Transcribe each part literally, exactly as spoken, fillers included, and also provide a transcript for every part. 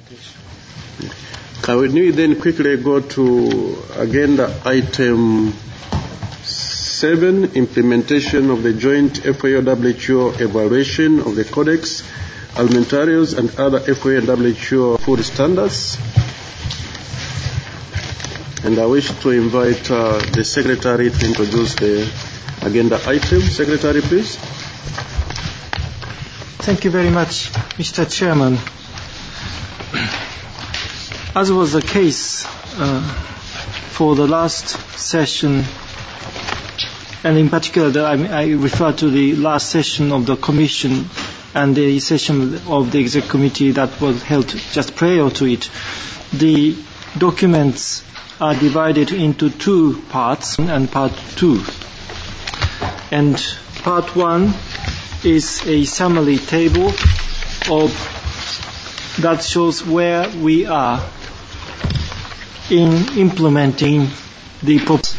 Can we then quickly go to agenda item seven, implementation of the joint F A O W H O evaluation of the Codex Alimentarius and other F A O W H O food standards. And I wish to invite uh, the Secretary to introduce the agenda item. Secretary, please. Thank you very much, Mister Chairman. As was the case uh, for the last session, and in particular, the, I, I refer to the last session of the Commission and the session of the Executive Committee that was held just prior to it, the documents are divided into two parts and part two. And part one is a summary table of that shows where we are in implementing the proposal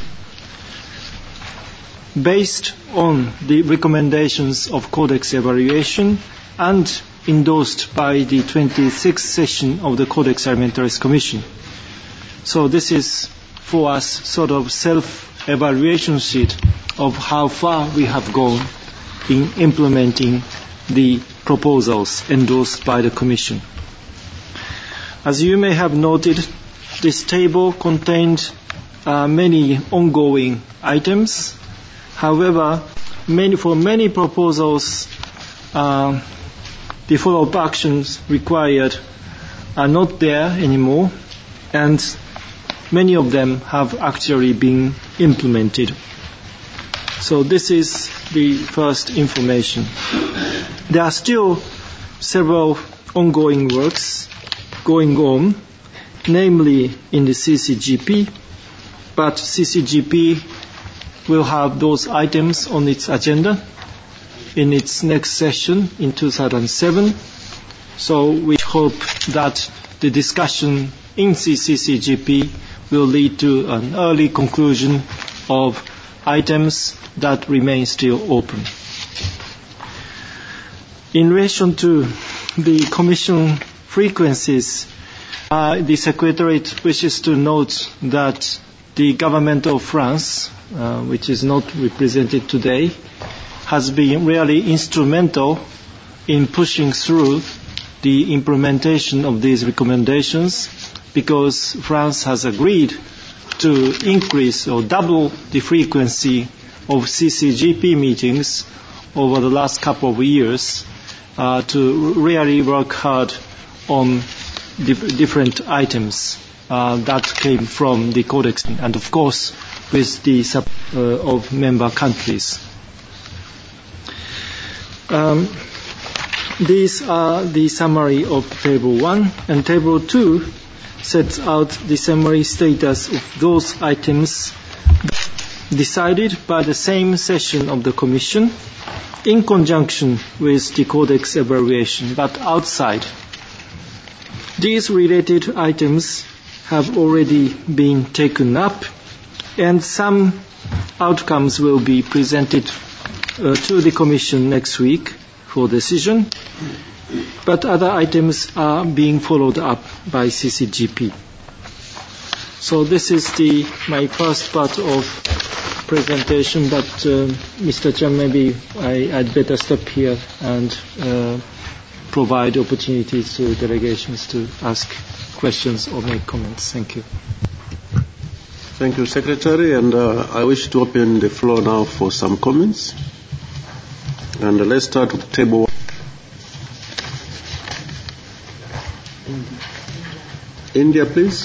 based on the recommendations of Codex evaluation and endorsed by the twenty-sixth session of the Codex Alimentarius Commission. So this is for us sort of self-evaluation sheet of how far we have gone in implementing the proposals endorsed by the Commission. As you may have noted, this table contained uh, many ongoing items. However, many, for many proposals, uh, the follow-up actions required are not there anymore, and many of them have actually been implemented. So this is the first information. There are still several ongoing works going on, namely in the C C G P, but C C G P will have those items on its agenda in its next session in two thousand seven. So we hope that the discussion in C C G P will lead to an early conclusion of items that remain still open. In relation to the Commission frequencies, uh, the Secretariat wishes to note that the government of France, uh, which is not represented today, has been really instrumental in pushing through the implementation of these recommendations, because France has agreed to increase or double the frequency of C C G P meetings over the last couple of years uh, to really work hard on dif- different items uh, that came from the Codex, and of course with the support uh, of member countries. Um, these are the summary of table one, and table two sets out the summary status of those items decided by the same session of the Commission in conjunction with the Codex evaluation, but outside. These related items have already been taken up, and some outcomes will be presented uh, to the Commission next week for decision, but other items are being followed up by C C G P. So this is the my first part of presentation, but uh, Mister Chan, maybe I, I'd better stop here and uh, provide opportunities to delegations to ask questions or make comments. Thank you. Thank you, Secretary, and uh, I wish to open the floor now for some comments. And uh, let's start with table one. India, please.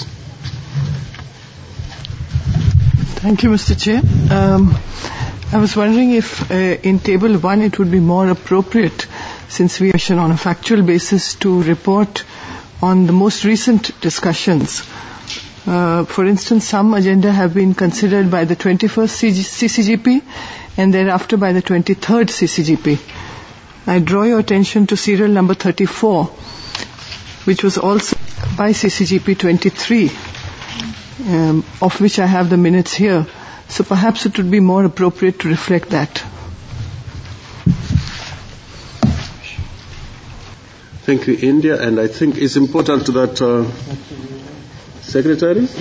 Thank you, Mister Chair. Um, I was wondering if uh, in table one it would be more appropriate, since we are on a factual basis, to report on the most recent discussions. Uh, for instance, some agenda have been considered by the twenty-first C C G P and thereafter by the twenty-third C C G P. I draw your attention to serial number thirty-four, which was also by C C G P twenty-three, um, of which I have the minutes here. So perhaps it would be more appropriate to reflect that. Thank you, India. And I think it's important that uh, Secretary.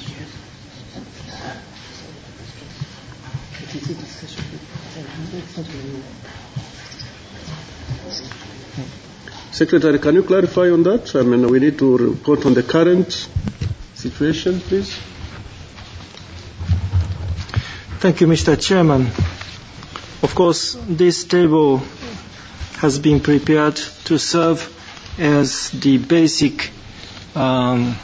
Secretary, can you clarify on that? I mean, we need to report on the current situation, please. Thank you, Mister Chairman. Of course, this table has been prepared to serve as the basic, um,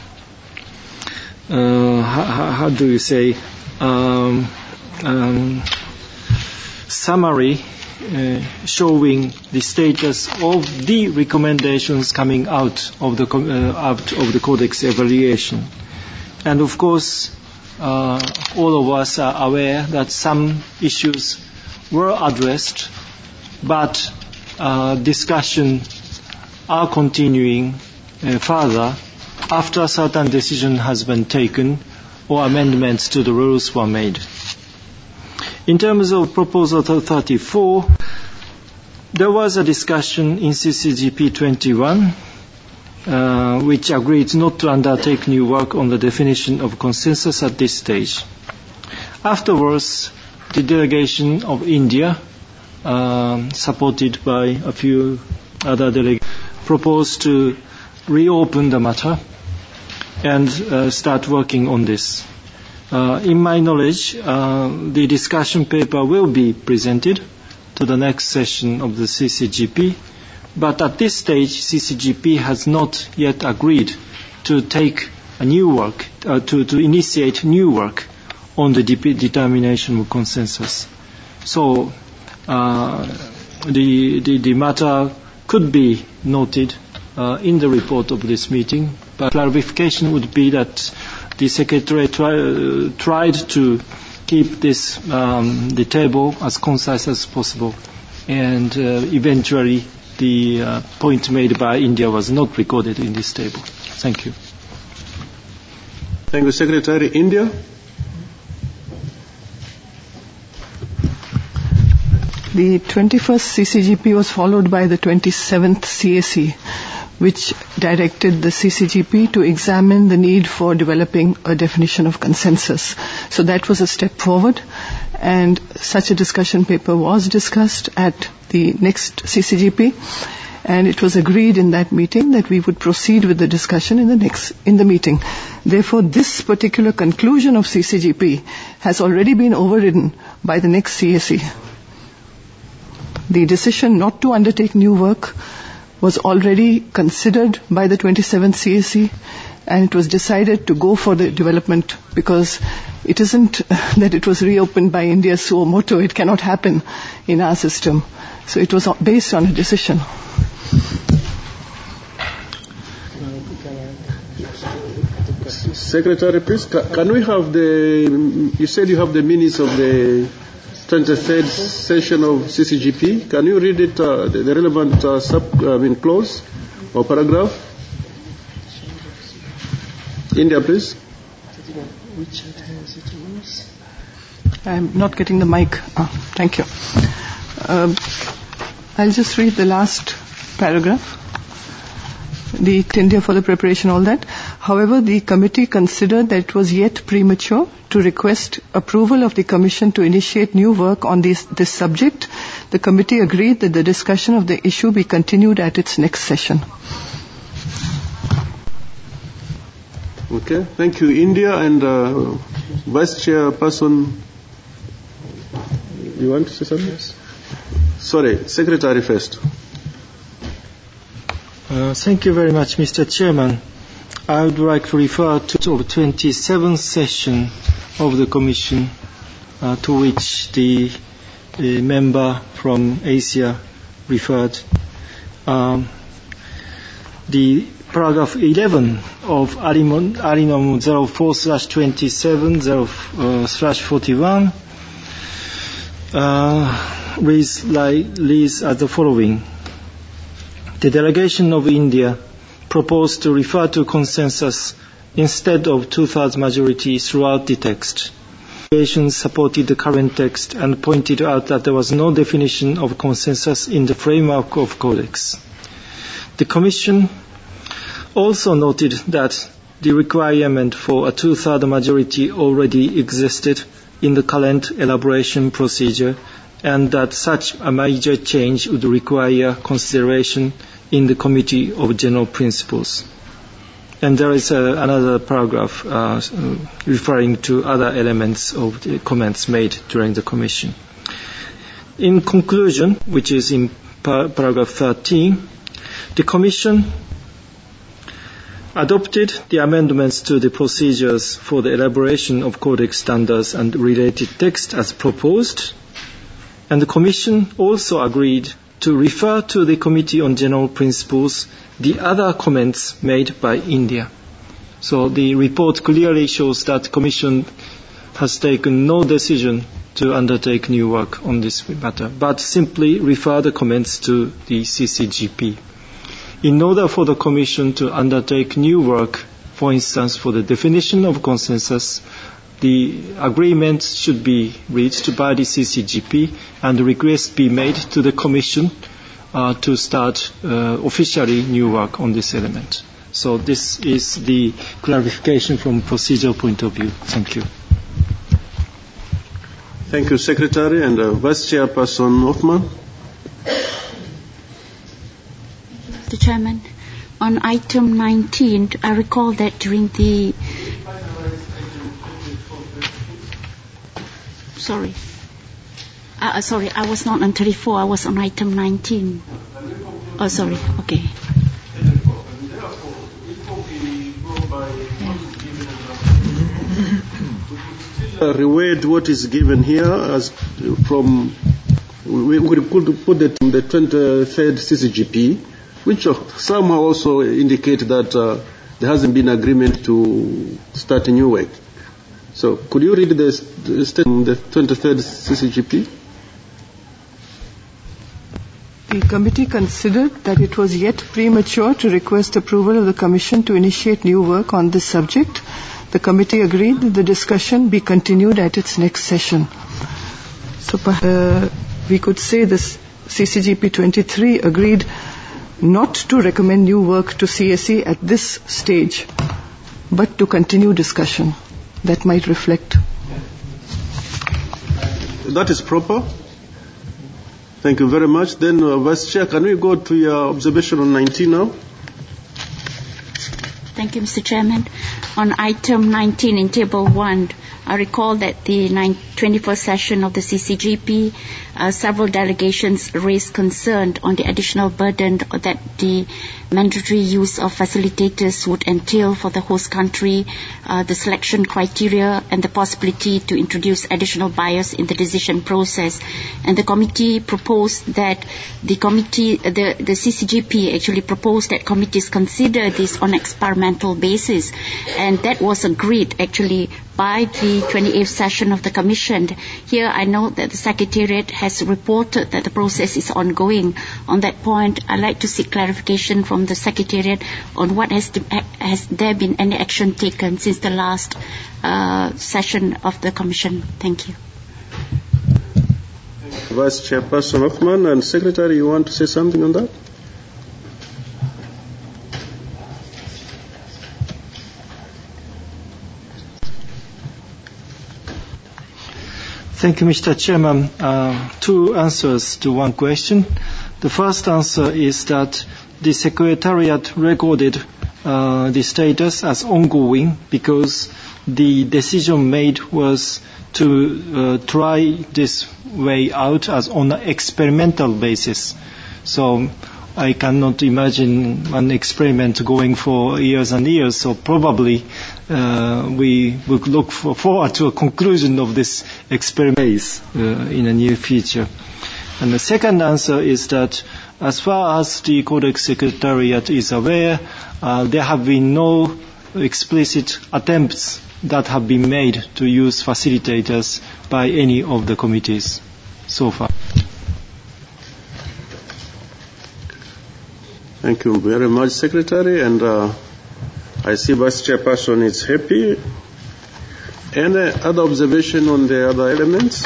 uh, how, how do you say, um, um, summary uh, showing the status of the recommendations coming out of the uh, out of the Codex evaluation. And of course, uh, all of us are aware that some issues were addressed, but uh, discussion are continuing uh, further after a certain decision has been taken or amendments to the rules were made. In terms of Proposal thirty-four, there was a discussion in C C G P twenty-one, uh, which agreed not to undertake new work on the definition of consensus at this stage. Afterwards, the delegation of India, uh, supported by a few other delegates, proposed to reopen the matter and uh, start working on this. Uh, in my knowledge, uh, the discussion paper will be presented to the next session of the C C G P, but at this stage, C C G P has not yet agreed to take a new work, uh, to, to initiate new work on the de- determination of consensus. So uh, the, the the matter could be noted uh, in the report of this meeting, but clarification would be that the Secretary try, uh, tried to keep this um, the table as concise as possible, and uh, eventually the uh, point made by India was not recorded in this table. Thank you. Thank you, Secretary. India. The twenty-first C C G P was followed by the twenty-seventh C A C, which directed the C C G P to examine the need for developing a definition of consensus. So that was a step forward, and such a discussion paper was discussed at the next C C G P, and it was agreed in that meeting that we would proceed with the discussion in the next in the meeting. Therefore, this particular conclusion of C C G P has already been overridden by the next C A C. The decision not to undertake new work was already considered by the twenty-seventh C A C, and it was decided to go for the development because it isn't that it was reopened by India suo motu. It cannot happen in our system. So it was based on a decision. Secretary, please, can we have the, you said you have the minutes of the twenty-third session of C C G P. Can you read it, uh, the, the relevant uh, sub, I mean, clause or paragraph? India, please. I'm not getting the mic. Oh, thank you. Um, I'll just read the last paragraph. The India for the preparation, all that. However, the committee considered that it was yet premature to request approval of the Commission to initiate new work on this, this subject. The committee agreed that the discussion of the issue be continued at its next session. Okay, thank you, India. And uh, Vice Chairperson, you want to say something? Yes. Sorry, Secretary first. Uh, thank you very much, Mister Chairman. I would like to refer to the twenty-seventh session of the Commission, uh, to which the uh, member from Asia referred. Um, the paragraph eleven of Alinum zero four slash twenty-seven slash forty-one uh, reads, like, reads as the following. The delegation of India proposed to refer to consensus instead of two-thirds majority throughout the text. The delegation supported the current text and pointed out that there was no definition of consensus in the framework of Codex. The Commission also noted that the requirement for a two-thirds majority already existed in the current elaboration procedure, and that such a major change would require consideration in the Committee of General Principles. And there is uh, another paragraph uh, referring to other elements of the comments made during the Commission. In conclusion, which is in par- paragraph thirteen, the Commission adopted the amendments to the procedures for the elaboration of Codex standards and related text as proposed, and the Commission also agreed to refer to the Committee on General Principles the other comments made by India. So the report clearly shows that the Commission has taken no decision to undertake new work on this matter, but simply refer the comments to the C C G P. In order for the Commission to undertake new work, for instance, for the definition of consensus, the agreement should be reached by the C C G P and a request be made to the Commission uh, to start uh, officially new work on this element. So this is the clarification from procedural point of view. Thank you. Thank you, Secretary. And uh, Vice Chairperson Hoffman. Mister Chairman, on item nineteen, I recall that during the... Sorry. Uh, sorry, I was not on thirty-four, I was on item nineteen. Oh, sorry, okay. Uh, reread what is given here as from, we, we could put it in the twenty-third C C G P, which somehow also indicate that uh, there hasn't been agreement to start a new work. So could you read the statement, the twenty-third C C G P? The committee considered that it was yet premature to request approval of the Commission to initiate new work on this subject. The committee agreed that the discussion be continued at its next session. So uh, we could say this C C G P twenty-three agreed not to recommend new work to C S E at this stage, but to continue discussion. That might reflect. That is proper. Thank you very much. Then, uh, Vice Chair, can we go to your observation on nineteen now? Thank you, Mister Chairman. On item nineteen in Table one, I recall that the twenty-first session of the C C G P, uh, several delegations raised concern on the additional burden that the mandatory use of facilitators would entail for the host country, uh, the selection criteria, and the possibility to introduce additional bias in the decision process. And the committee proposed that the committee, the, the C C G P actually proposed that committees consider this on experimental basis, and that was agreed actually by the twenty-eighth session of the Commission. Here I know that the Secretariat has reported that the process is ongoing. On that point, I'd like to seek clarification from the Secretariat on what has, to, has there been any action taken since the last uh, session of the Commission. Thank you. Vice Chairperson Hoffman and Secretary, you want to say something on that? Thank you, Mister Chairman. Uh, two answers to one question. The first answer is that the Secretariat recorded uh, the status as ongoing because the decision made was to uh, try this way out as on an experimental basis. So I cannot imagine an experiment going for years and years, so probably uh, we would look for, forward to a conclusion of this experiment uh, in the near future. And the second answer is that as far as the Codex Secretariat is aware, uh, there have been no explicit attempts that have been made to use facilitators by any of the committees so far. Thank you very much, Secretary. And uh, I see Vice Chairperson is happy. Any other observation on the other elements?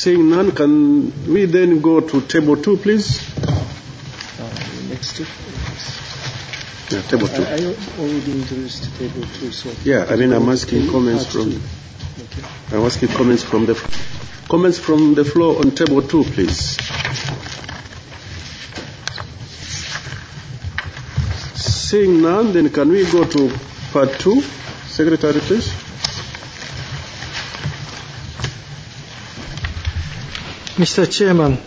Seeing none, can we then go to table two, please? Uh, next to. Yeah, table two. I, I already introduced table two, so. Yeah, I mean, I'm asking comments from. Okay. I'm asking comments from the comments from the floor on table two, please. Seeing none, then can we go to part two, Secretary, please? Mister Chairman,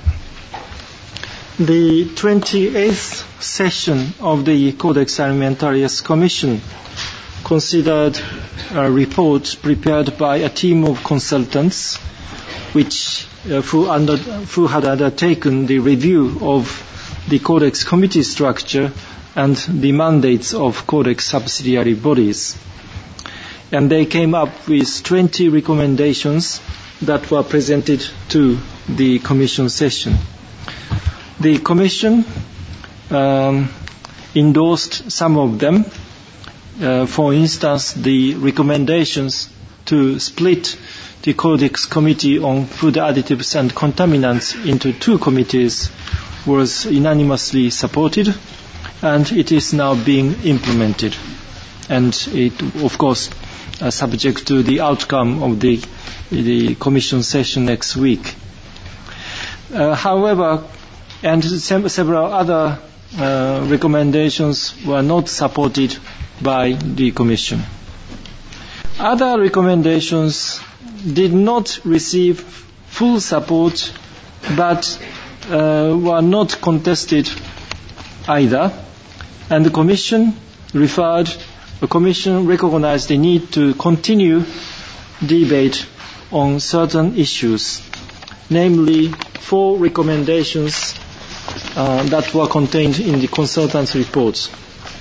the twenty-eighth session of the Codex Alimentarius Commission considered a report prepared by a team of consultants which uh, who, under, who had undertaken the review of the Codex committee structure and the mandates of Codex subsidiary bodies. And they came up with twenty recommendations that were presented to the Commission session. The Commission um, endorsed some of them. Uh, for instance, the recommendations to split the Codex Committee on Food Additives and Contaminants into two committees was unanimously supported, and it is now being implemented. And it, of course, uh, subject to the outcome of the, the Commission session next week. Uh, however, and sem- several other uh, recommendations were not supported by the Commission. Other recommendations did not receive full support, but uh, were not contested either, and the Commission referred, the Commission recognized the need to continue debate on certain issues, namely four recommendations uh, that were contained in the consultants' reports.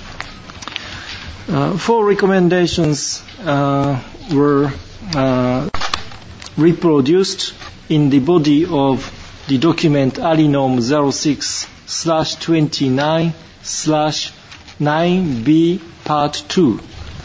Uh, four recommendations uh, were uh, reproduced in the body of the document ALINOM zero six slash twenty-nine slash nine B part two.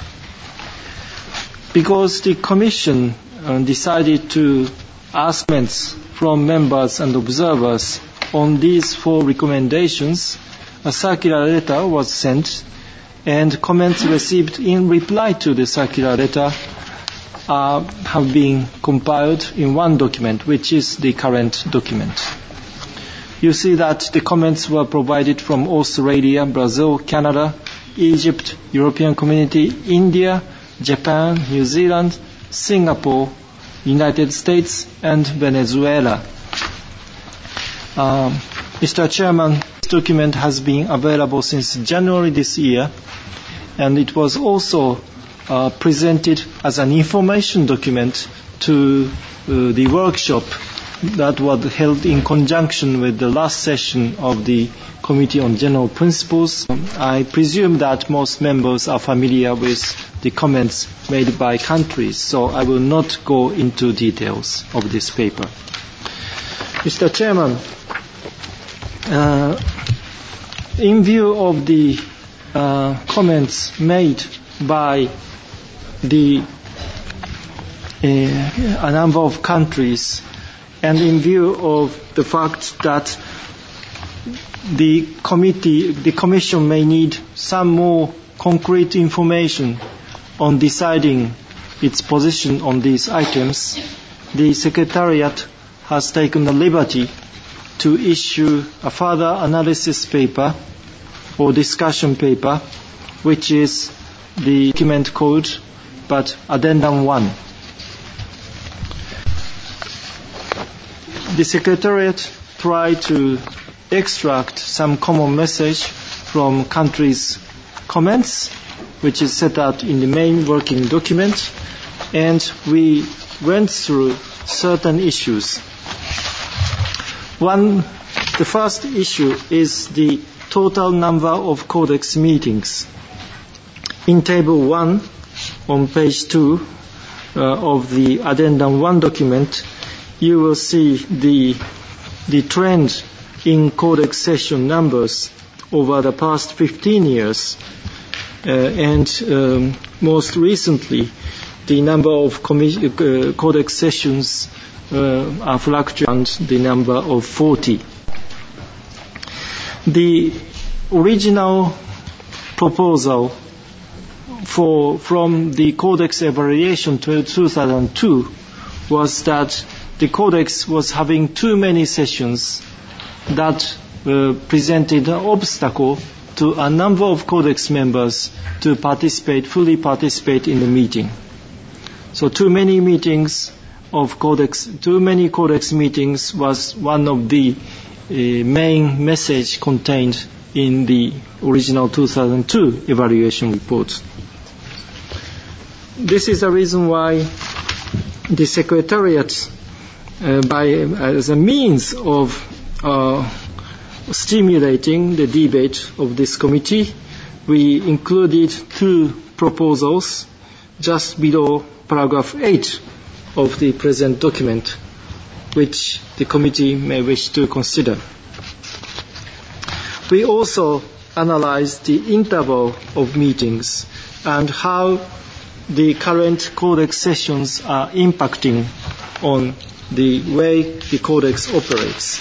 Because the Commission uh, decided to ask comments from members and observers on these four recommendations, a circular letter was sent, and comments received in reply to the circular letter uh, have been compiled in one document, which is the current document. You see that the comments were provided from Australia, Brazil, Canada, Egypt, European Community, India, Japan, New Zealand, Singapore, United States, and Venezuela. Um, Mister Chairman, this document has been available since January this year, and it was also uh, presented as an information document to uh, the workshop that was held in conjunction with the last session of the Committee on General Principles. Um, I presume that most members are familiar with the comments made by countries, so I will not go into details of this paper. Mister Chairman, uh, in view of the uh, comments made by the uh, a number of countries, and in view of the fact that the committee, the Commission may need some more concrete information on deciding its position on these items, the Secretariat has taken the liberty to issue a further analysis paper or discussion paper, which is the document code, but Addendum one. The Secretariat tried to extract some common message from countries' comments, which is set out in the main working document, and we went through certain issues. One, the first issue is the total number of Codex meetings. In Table one, on page two uh, of the Addendum one document, you will see the, the trend in Codex session numbers over the past fifteen years. Uh, and um, most recently, the number of commi- uh, Codex sessions uh, are fluctuating around the number of forty. The original proposal for, from the Codex evaluation to two thousand two was that the Codex was having too many sessions that uh, presented an obstacle to a number of Codex members to participate, fully participate in the meeting. So too many meetings of Codex, too many Codex meetings was one of the uh, main message contained in the original two thousand two evaluation report. This is the reason why the Secretariat, uh, by as a means of uh, stimulating the debate of this committee, we included two proposals just below paragraph eight of the present document, which the committee may wish to consider. We also analyzed the interval of meetings and how the current Codex sessions are impacting on the way the Codex operates.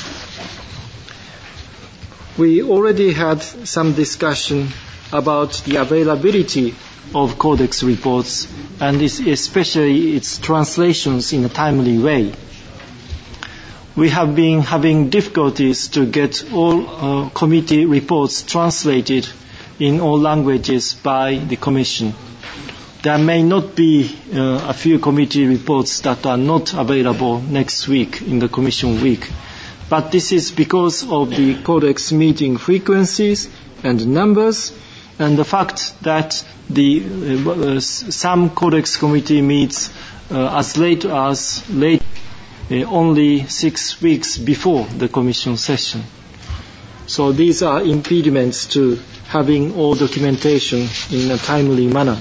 We already had some discussion about the availability of Codex reports and especially its translations in a timely way. We have been having difficulties to get all uh, committee reports translated in all languages by the Commission. There may not be uh, a few committee reports that are not available next week in the Commission week. But this is because of the Codex meeting frequencies and numbers and the fact that the uh, uh, some Codex committee meets uh, as late as late uh, only six weeks before the Commission session. So these are impediments to having all documentation in a timely manner.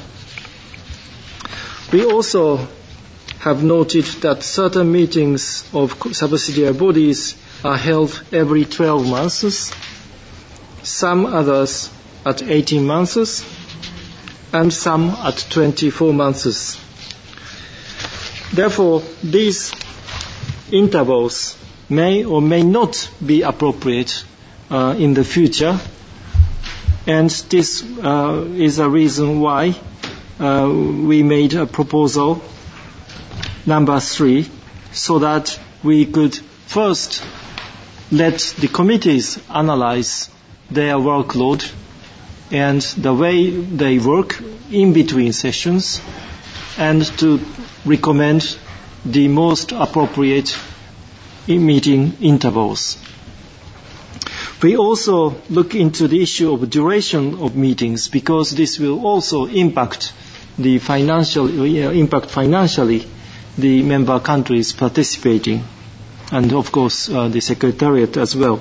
We also have noted that certain meetings of subsidiary bodies are held every twelve months, some others at eighteen months, and some at twenty-four months. Therefore, these intervals may or may not be appropriate uh, in the future, and this uh, is a reason why uh, we made a proposal number three, so that we could first let the committees analyze their workload and the way they work in between sessions, and to recommend the most appropriate meeting intervals. We also look into the issue of duration of meetings, because this will also impact the financial uh, impact financially the member countries participating, and of course uh, the Secretariat as well.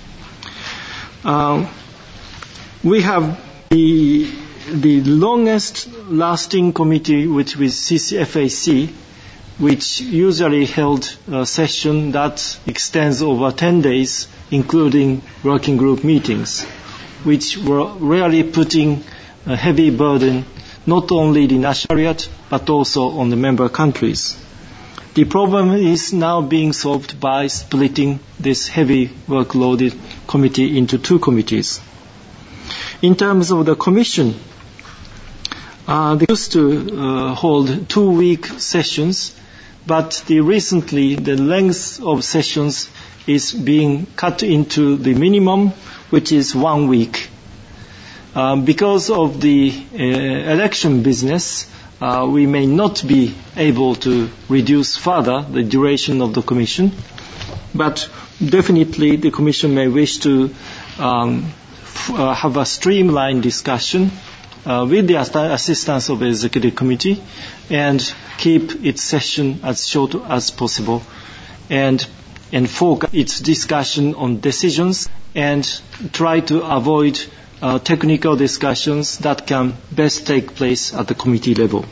Uh, we have the, the longest lasting committee, which is C C F A C, which usually held a session that extends over ten days, including working group meetings, which were really putting a heavy burden not only the national but also on the member countries. The problem is now being solved by splitting this heavy workloaded committee into two committees. In terms of the Commission, uh, they used to uh, hold two-week sessions, but the recently the length of sessions is being cut into the minimum, which is one week. Um, because of the uh, election business, uh, we may not be able to reduce further the duration of the Commission, but definitely the Commission may wish to um, f- uh, have a streamlined discussion uh, with the assistance of the Executive Committee and keep its session as short as possible, and and focus its discussion on decisions and try to avoid uh, technical discussions that can best take place at the committee level.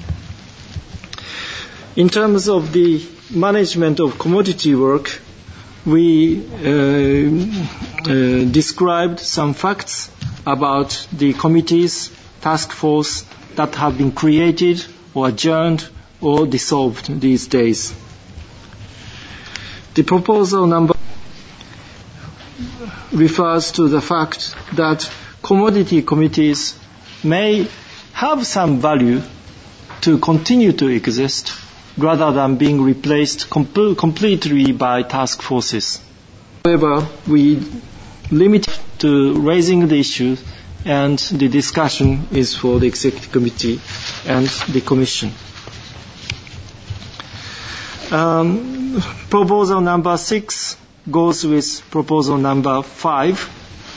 In terms of the management of commodity work, we uh, uh, described some facts about the committees, task force that have been created or adjourned or dissolved these days. The proposal number refers to the fact that commodity committees may have some value to continue to exist rather than being replaced com- completely by task forces. However, we limit to raising the issue, and the discussion is for the Executive Committee and the Commission. Um, proposal number six goes with proposal number five,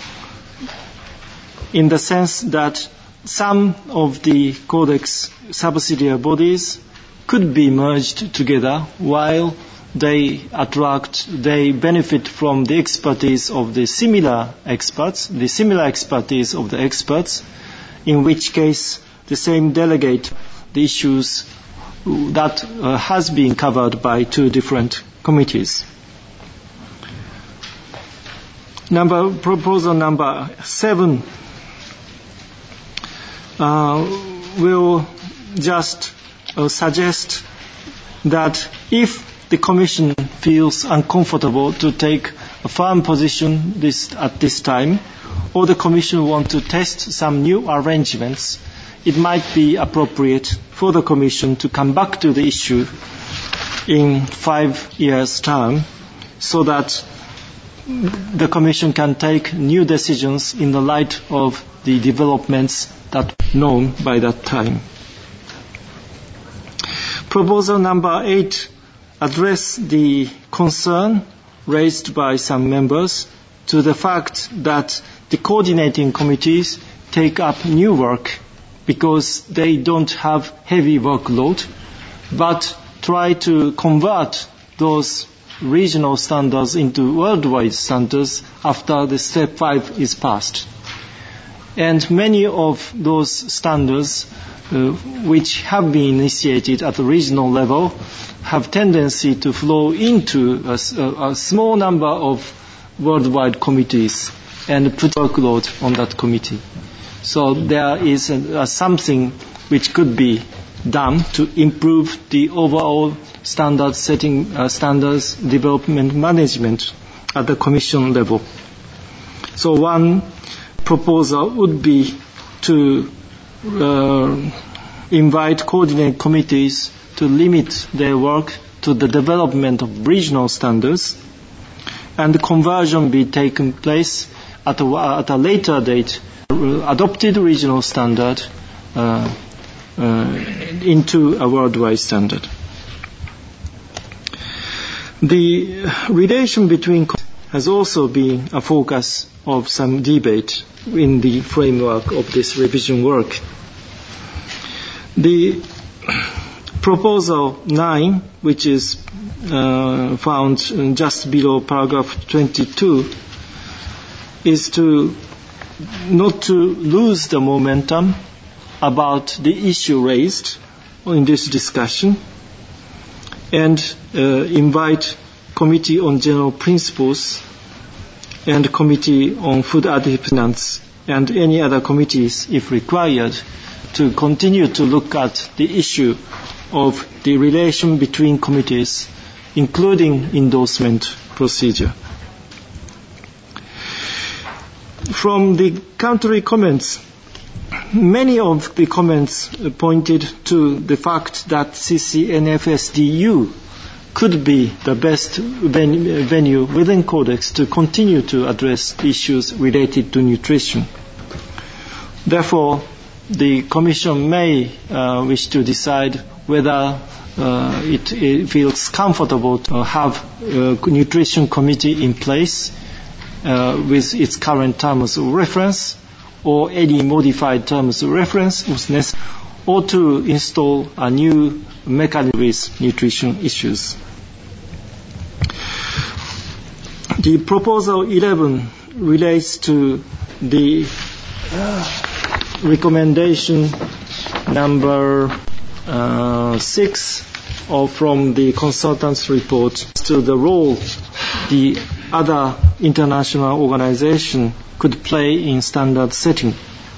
in the sense that some of the Codex subsidiary bodies could be merged together while they attract, they benefit from the expertise of the similar experts, the similar expertise of the experts, in which case the same delegate the issues that uh, has been covered by two different committees. Number, proposal number seven uh, will just uh, suggest that if the Commission feels uncomfortable to take a firm position this, at this time, or the Commission wants to test some new arrangements, it might be appropriate for the Commission to come back to the issue in five years' time, so that the Commission can take new decisions in the light of the developments that are known by that time. Proposal number eight address the concern raised by some members to the fact that the coordinating committees take up new work because they don't have heavy workload, but try to convert those regional standards into worldwide standards after the step five is passed. And many of those standards uh, which have been initiated at the regional level have tendency to flow into a, a, a small number of worldwide committees and put workload on that committee. So there is a, a something which could be done to improve the overall standard setting, uh, standards development management at the Commission level. So one proposal would be to uh, invite coordinating committees to limit their work to the development of regional standards, and the conversion be taken place at a, at a later date, adopted regional standard uh, uh, into a worldwide standard. The relation between has also been a focus of some debate in the framework of this revision work. The proposal nine, which is uh, found just below paragraph twenty-two, is to not to lose the momentum about the issue raised in this discussion, and uh, invite Committee on General Principles and Committee on Food Additives and any other committees, if required, to continue to look at the issue of the relation between committees, including endorsement procedure. From the country comments, many of the comments pointed to the fact that C C N F S D U could be the best venue within Codex to continue to address issues related to nutrition. Therefore, the Commission may uh, wish to decide whether uh, it, it feels comfortable to have a nutrition committee in place uh, with its current terms of reference, or any modified terms of reference was necessary, or to install a new mechanism with nutrition issues. The proposal eleven relates to the uh, recommendation number uh, six or from the consultants' report to the role the other international organization could play in standard setting.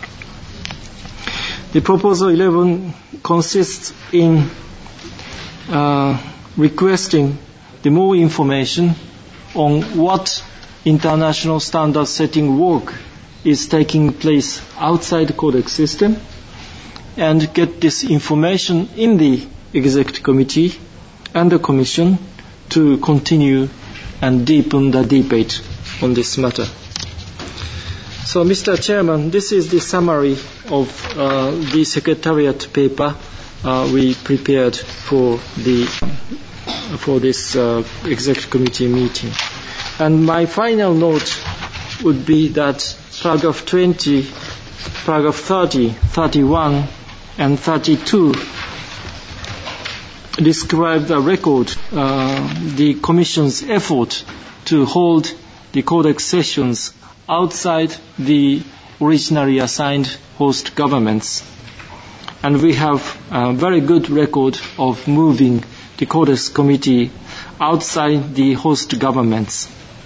The proposal eleven consists in uh, requesting the more information on what international standard setting work is taking place outside the Codex system, and get this information in the Executive Committee and the Commission to continue and deepen the debate on this matter. So, Mister Chairman, this is the summary of uh, the Secretariat paper uh, we prepared for the for this uh, Executive Committee meeting. And my final note would be that paragraph twenty, paragraph thirty, thirty-one, and thirty-two describe the record, uh, the Commission's effort to hold the Codex sessions outside the originally assigned host governments. And we have a very good record of moving the Codex Committee outside the host governments.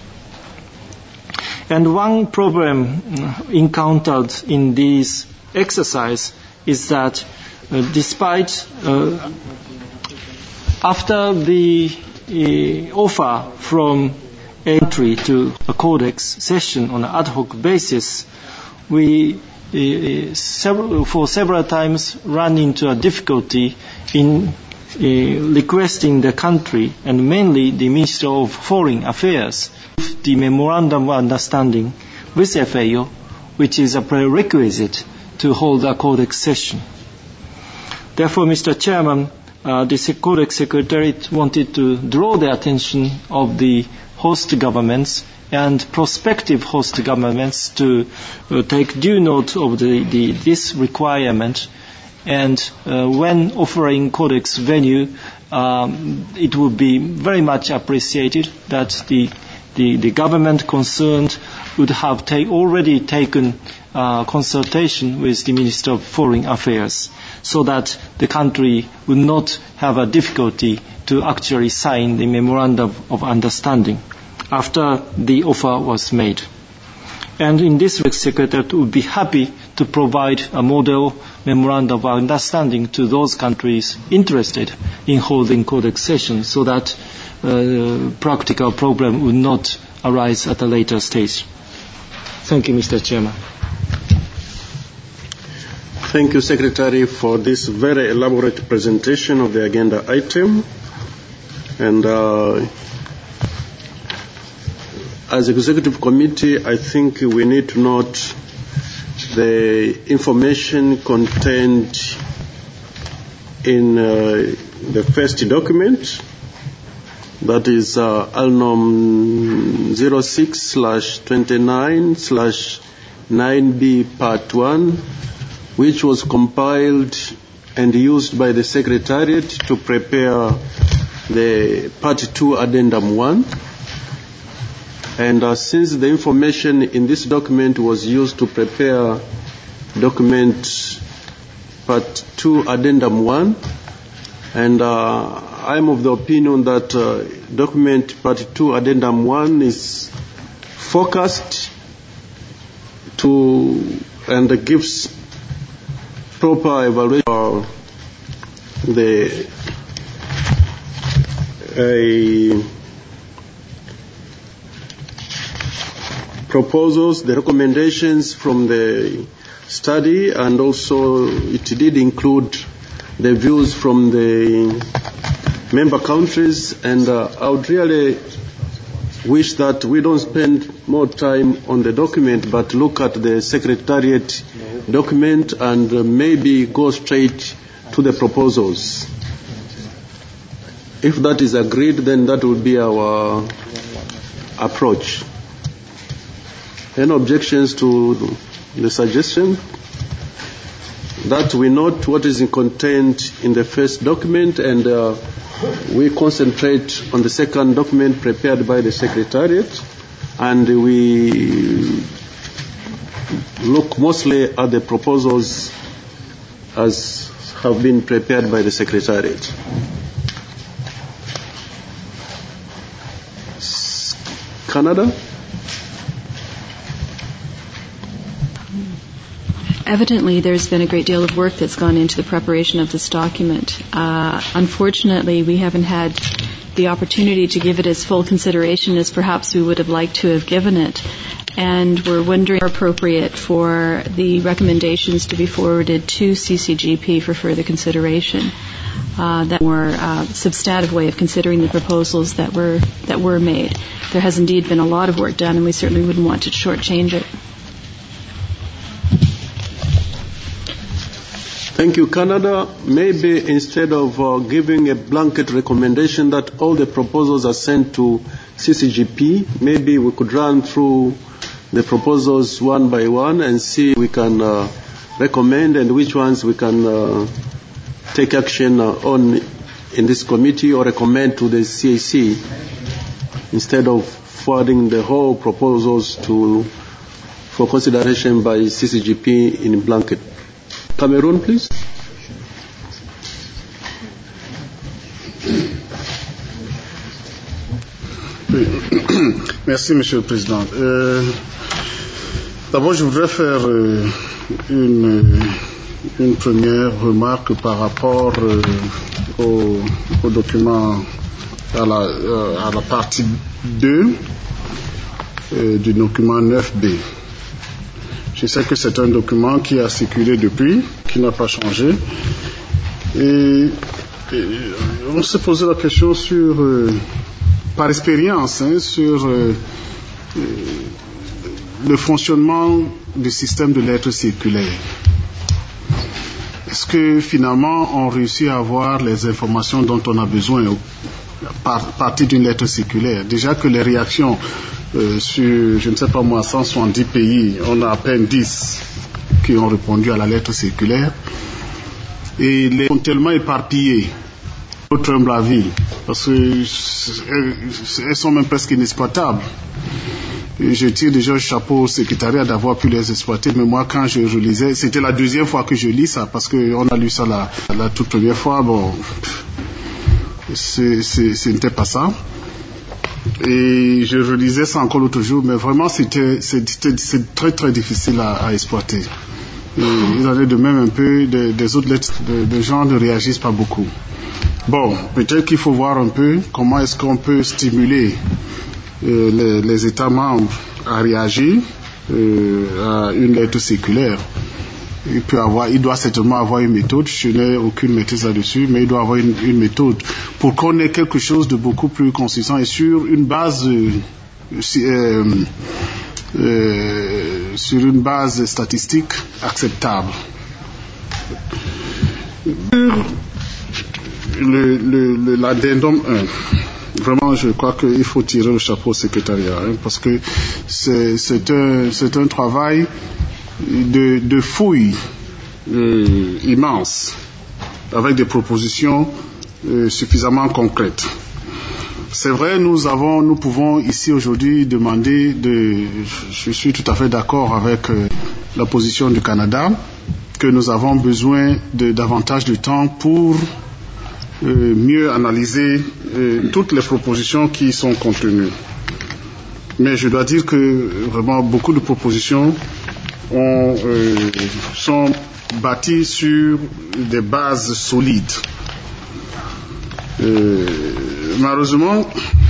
And one problem encountered in this exercise is that uh, despite uh, after the uh, offer from entry to a Codex session on an ad hoc basis, we uh, several, for several times run into a difficulty in uh, requesting the country, and mainly the Minister of Foreign Affairs, the Memorandum of Understanding with F A O, which is a prerequisite to hold a Codex session. Therefore, Mister Chairman, uh, the Codex Secretariat wanted to draw the attention of the host governments and prospective host governments to uh, take due note of the, the, this requirement, and uh, when offering Codex venue, um, it would be very much appreciated that the the, the government concerned would have ta- already taken uh, consultation with the Minister of Foreign Affairs, so that the country would not have a difficulty to actually sign the Memorandum of Understanding after the offer was made. And in this, the Secretariat would be happy to provide a model Memorandum of Understanding to those countries interested in holding Codex sessions, so that uh, practical problem would not arise at a later stage. Thank you, Mister Chairman. Thank you, Secretary, for this very elaborate presentation of the agenda item. And uh, as Executive Committee, I think we need to note the information contained in uh, the first document, that is uh, Alnom zero six slash twenty-nine slash nine B Part one, which was compiled and used by the Secretariat to prepare the Part two Addendum one. And uh, since the information in this document was used to prepare document Part two Addendum one, and uh, I'm of the opinion that uh, document Part two Addendum one is focused to and gives proper evaluation of the uh, proposals, the recommendations from the study, and also it did include the views from the member countries. And uh, I would really wish that we don't spend more time on the document, but look at the Secretariat document and uh, maybe go straight to the proposals. If that is agreed, then that will be our approach. Any objections to the suggestion? That we note what is contained in the first document, and uh, we concentrate on the second document prepared by the Secretariat, and we look mostly at the proposals as have been prepared by the Secretariat. Canada? Evidently, there's been a great deal of work that's gone into the preparation of this document. Uh, unfortunately, we haven't had the opportunity to give it as full consideration as perhaps we would have liked to have given it. And we're wondering if it's appropriate for the recommendations to be forwarded to C C G P for further consideration. Uh, that more uh, substantive way of considering the proposals that were that were made. There has indeed been a lot of work done, and we certainly wouldn't want to shortchange it. Thank you, Canada. Maybe instead of uh, giving a blanket recommendation that all the proposals are sent to C C G P, maybe we could run through the proposals one by one and see if we can uh, recommend and which ones we can uh, take action uh, on in this committee or recommend to the C A C instead of forwarding the whole proposals to for consideration by C C G P in blanket. Cameroon, please. Merci, Monsieur le Président. Euh, d'abord, je voudrais faire euh, une, une première remarque par rapport euh, au, au document, à la, euh, à la partie deux euh, du document neuf B. Je sais que c'est un document qui a circulé depuis, qui n'a pas changé. Et, et on s'est posé la question sur, euh, par expérience, hein, sur euh, euh, le fonctionnement du système de lettres circulaires. Est-ce que finalement on réussit à avoir les informations dont on a besoin à partir d'une lettre circulaire? Déjà que les réactions Euh, sur, je ne sais pas moi, cent soixante-dix pays, on a à peine dix qui ont répondu à la lettre circulaire. Et les sont tellement éparpillées, notre humble avis, parce qu'elles sont même presque inexploitables. Et je tire déjà le chapeau au secrétariat d'avoir pu les exploiter, mais moi quand je relisais, c'était la deuxième fois que je lis ça, parce qu'on a lu ça la, la toute première fois, bon, c'est, c'est, ce n'était pas ça. Et je relisais ça encore l'autre jour, mais vraiment c'était, c'était, c'est très très difficile à, à exploiter. Et il en est de même un peu des, des autres lettres, des gens ne réagissent pas beaucoup. Bon, peut-être qu'il faut voir un peu comment est-ce qu'on peut stimuler euh, les, les États membres à réagir euh, à une lettre circulaire. Il peut avoir, il doit certainement avoir une méthode. Je n'ai aucune maîtrise là-dessus, mais il doit avoir une, une méthode pour qu'on ait quelque chose de beaucoup plus consistant et sur une base, euh, euh, euh, sur une base statistique acceptable. Le, le, le, l'addendum un. Vraiment, je crois qu'il faut tirer le chapeau au secrétariat, hein, parce que c'est, c'est un, c'est un travail de, de fouille euh, immense, avec des propositions euh, suffisamment concrètes. C'est vrai, nous avons, nous pouvons ici aujourd'hui demander de, je suis tout à fait d'accord avec euh, la position du Canada, que nous avons besoin de davantage de temps pour euh, mieux analyser euh, toutes les propositions qui sont contenues. Mais je dois dire que vraiment beaucoup de propositions ont, euh, sont bâties sur des bases solides. Euh, malheureusement,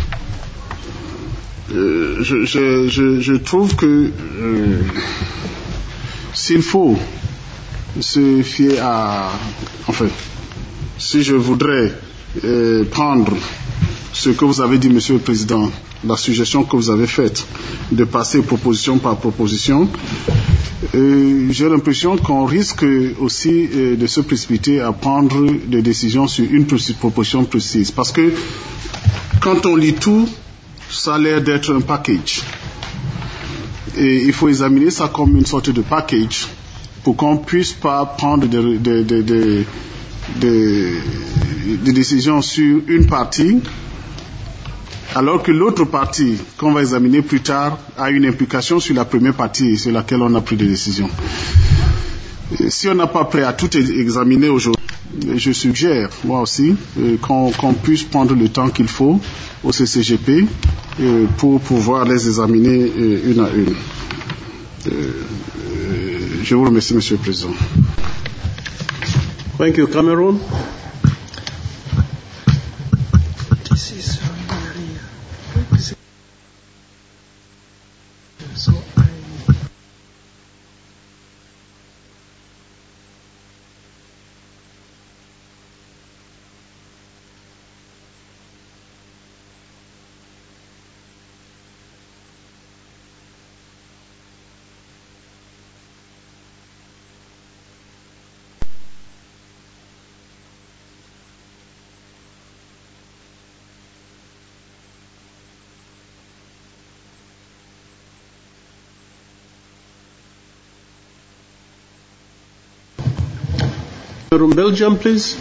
euh, je, je, je, je trouve que euh, s'il faut se fier à... Enfin, si je voudrais euh, prendre ce que vous avez dit, Monsieur le Président, la suggestion que vous avez faite, de passer proposition par proposition, euh, j'ai l'impression qu'on risque aussi euh, de se précipiter à prendre des décisions sur une proposition précise. Parce que quand on lit tout, ça a l'air d'être un package. Et il faut examiner ça comme une sorte de package pour qu'on ne puisse pas prendre des, des, des, des, des, des décisions sur une partie, alors que l'autre partie, qu'on va examiner plus tard, a une implication sur la première partie sur laquelle on a pris des décisions. Et si on n'a pas prêt à tout examiner aujourd'hui, je suggère, moi aussi, euh, qu'on, qu'on puisse prendre le temps qu'il faut au C C G P euh, pour pouvoir les examiner euh, une à une. Euh, euh, je vous remercie, Monsieur le Président. Thank you, Cameroon. This is From Belgium, please.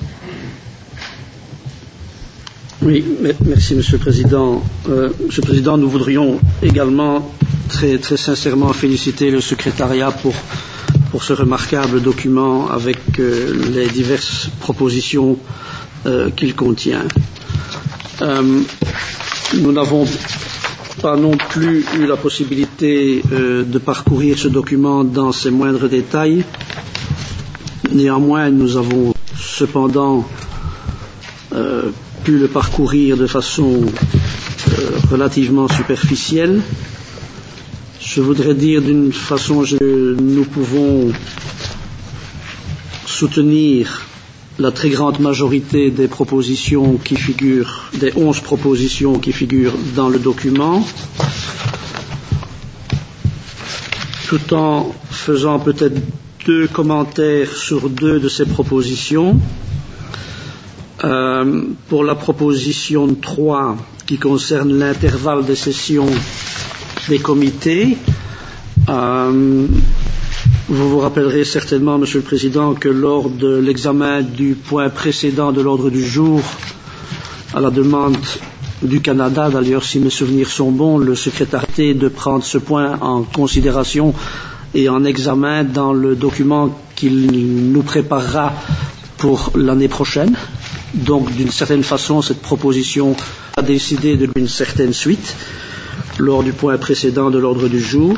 Oui, merci Monsieur le Président. Euh, Monsieur le Président, nous voudrions également très, très sincèrement féliciter le secrétariat pour, pour ce remarquable document avec euh, les diverses propositions euh, qu'il contient. Euh, nous n'avons pas non plus eu la possibilité euh, de parcourir ce document dans ses moindres détails. Néanmoins, nous avons cependant euh, pu le parcourir de façon euh, relativement superficielle. Je voudrais dire d'une façon que nous pouvons soutenir la très grande majorité des propositions qui figurent, des onze propositions qui figurent dans le document, tout en faisant peut-être deux commentaires sur deux de ces propositions. Euh, pour la proposition trois qui concerne l'intervalle des sessions des comités, euh, vous vous rappellerez certainement, Monsieur le Président, que lors de l'examen du point précédent de l'ordre du jour, à la demande du Canada, d'ailleurs si mes souvenirs sont bons, le secrétariat de prendre ce point en considération et en examen dans le document qu'il nous préparera pour l'année prochaine. Donc, d'une certaine façon, cette proposition a décidé de une certaine suite lors du point précédent de l'ordre du jour.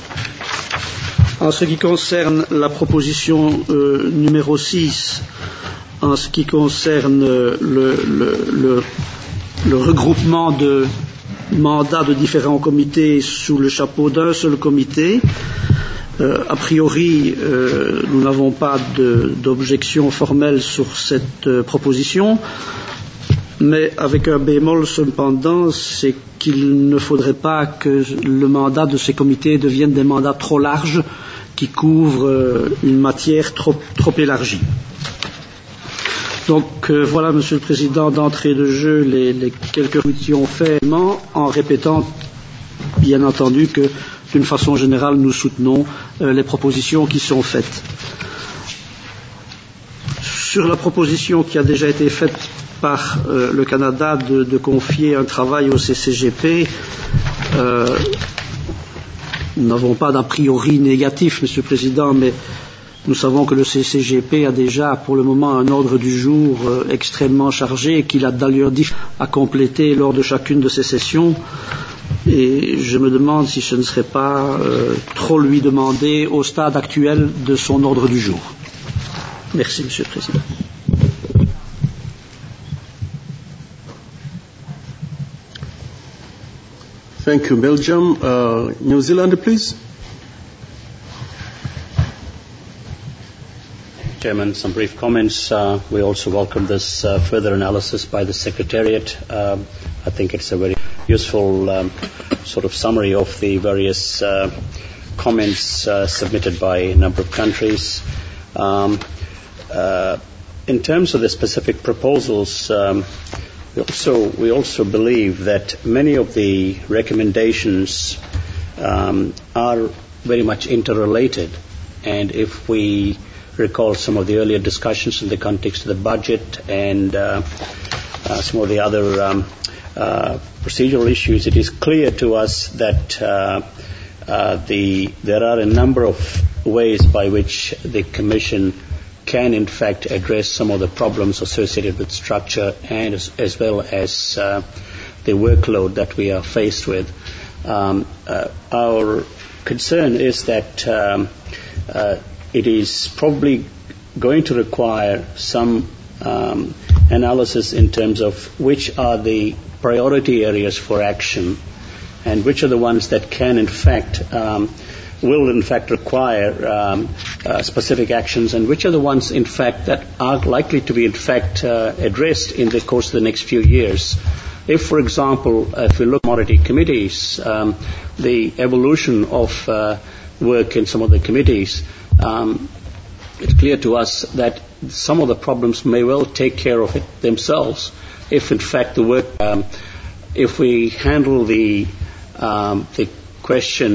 En ce qui concerne la proposition euh, numéro six, en ce qui concerne le, le, le, le regroupement de mandats de différents comités sous le chapeau d'un seul comité, Euh, a priori, euh, nous n'avons pas de, d'objection formelle sur cette euh, proposition, mais avec un bémol cependant, c'est qu'il ne faudrait pas que le mandat de ces comités devienne des mandats trop larges qui couvrent euh, une matière trop, trop élargie. Donc euh, voilà, Monsieur le Président, d'entrée de jeu les, les quelques questions faites, en répétant bien entendu que d'une façon générale, nous soutenons euh, les propositions qui sont faites. Sur la proposition qui a déjà été faite par euh, le Canada de, de confier un travail au C C G P, euh, nous n'avons pas d'a priori négatif, Monsieur le Président, mais nous savons que le C C G P a déjà pour le moment un ordre du jour euh, extrêmement chargé et qu'il a d'ailleurs dit à compléter lors de chacune de ces sessions. Et je me demande si ce ne serait pas euh, trop lui demander au stade actuel de son ordre du jour. Merci, Monsieur le Président. Thank you, Belgium. Uh, New Zealand, please. Chairman, some brief comments. Uh, we also welcome this uh, further analysis by the Secretariat. Uh, I think it's a very useful um, sort of summary of the various uh, comments uh, submitted by a number of countries. Um, uh, in terms of the specific proposals, um, we also we also believe that many of the recommendations um, are very much interrelated, and if we recall some of the earlier discussions in the context of the budget and uh, uh, some of the other um, uh, procedural issues, it is clear to us that uh, uh, the, there are a number of ways by which the Commission can in fact address some of the problems associated with structure and as, as well as uh, the workload that we are faced with. Um, uh, our concern is that um, uh, it is probably going to require some um, analysis in terms of which are the priority areas for action and which are the ones that can in fact um, will in fact require um, uh, specific actions and which are the ones in fact that are likely to be in fact uh, addressed in the course of the next few years. If, for example, uh, if we look at commodity committees, um, the evolution of uh, work in some of the committees, Um, it's clear to us that some of the problems may well take care of it themselves if, in fact, the work, um, if we handle the, um, the question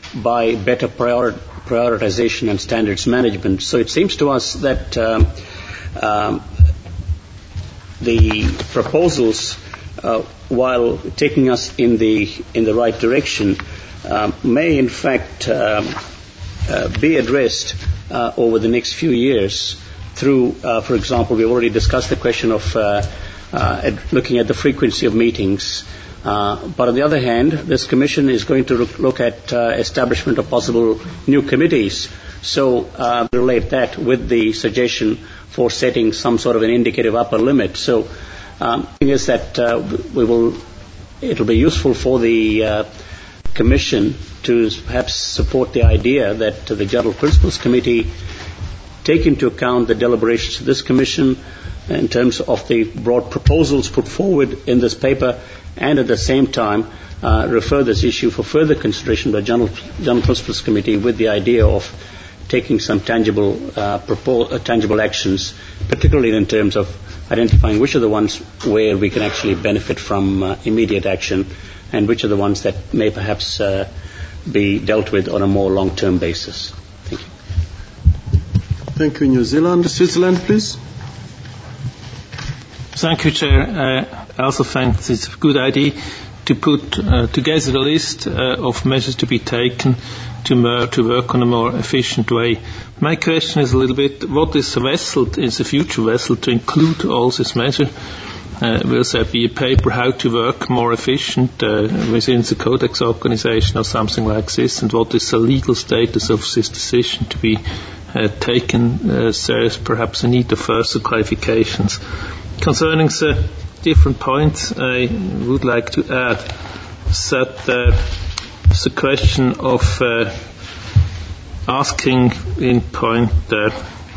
by better prior- prioritization and standards management. So it seems to us that um, um, the proposals, uh, while taking us in the in the right direction, uh, may in fact um, uh, be addressed uh, over the next few years through, uh, for example, we've already discussed the question of uh, uh, at looking at the frequency of meetings. Uh, but on the other hand, this commission is going to look, look at uh, establishment of possible new committees. So uh, relate that with the suggestion for setting some sort of an indicative upper limit. So um, the thing is that uh, we will, it'll be useful for the uh, commission to perhaps support the idea that uh, the General Principles Committee take into account the deliberations of this commission in terms of the broad proposals put forward in this paper, and at the same time uh, refer this issue for further consideration by General, General Principles Committee with the idea of taking some tangible uh, propos- uh, tangible actions, particularly in terms of identifying which are the ones where we can actually benefit from uh, immediate action, and which are the ones that may perhaps uh, be dealt with on a more long-term basis. Thank you. Thank you, New Zealand. Switzerland, please. Thank you, Chair. Uh, I also think it's a good idea to put uh, together a list uh, of measures to be taken to, mer- to work on a more efficient way. My question is a little bit, what is the vessel, is the future vessel to include all these measures? Uh, will there be a paper how to work more efficient uh, within the Codex organization or something like this? And what is the legal status of this decision to be uh, taken? Uh, there is perhaps a need of further clarifications. Concerning the different points, I would like to add that uh, the question of uh, asking in point uh,